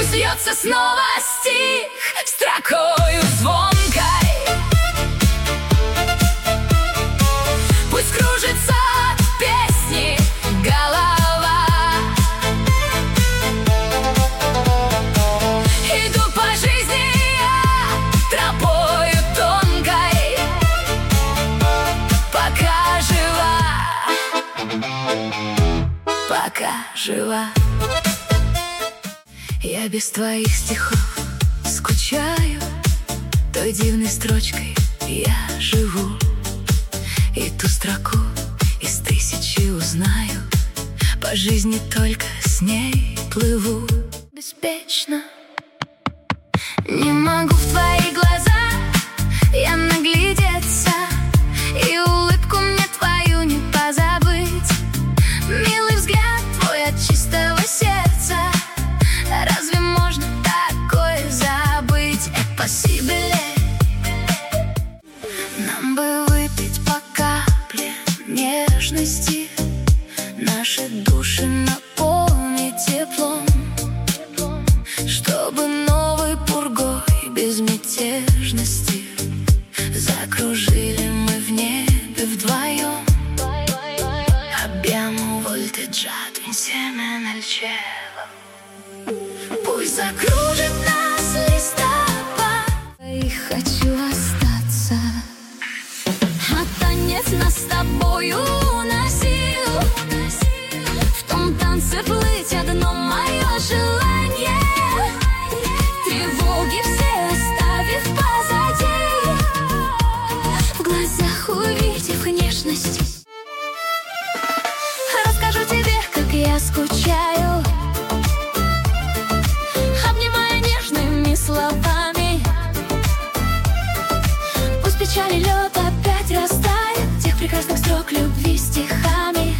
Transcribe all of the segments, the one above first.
Пусть льется снова стих строкою звонкой, пусть кружится от песни голова. Иду по жизни я тропою тонкой, пока жива, пока жива. Я без твоих стихов скучаю, той дивной строчкой я живу, и ту строку из тысячи узнаю, по жизни только с ней плыву. Беспечно не могу в твои глаза я наглядеться, и улыбку мне твою не позабыть. Милый взгляд твой от чистого сердца, разве можно такое забыть? Impossible. Нам бы выпить по капле нежности, наши души наполнить теплом, чтобы новой пургой безмятежности закружили мы в небе вдвоем. Abbiamo volte già tu insieme nel cielo. Пусть закружит нас листопад, и хочу остаться, а танец нас с тобою уносил. В том танце плыть одно мое желание, тревоги все оставив позади, в глазах увидев нежность. Расскажу тебе, как я скучаю, обнимая нежными словами. Пусть печаль и лед опять растает, тех прекрасных строк любви стихами.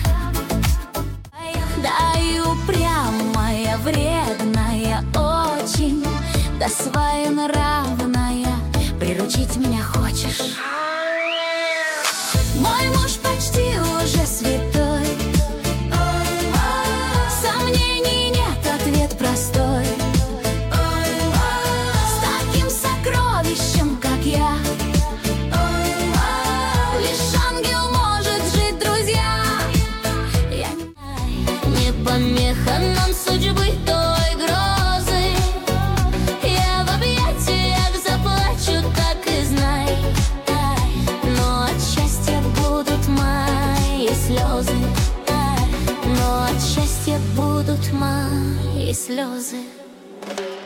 Да и упрямая, вредная очень, да своенравная, приручить меня хочешь. Мой муж почти уже святой, сомнений нет, ответ простой. С таким сокровищем, как я, лишь ангел может жить, друзья. Я не помеха нам судьбы той грозы, я в объятиях заплачу, так и знай. Но от счастья будут мои слезы, но от счастья будут мои слезы.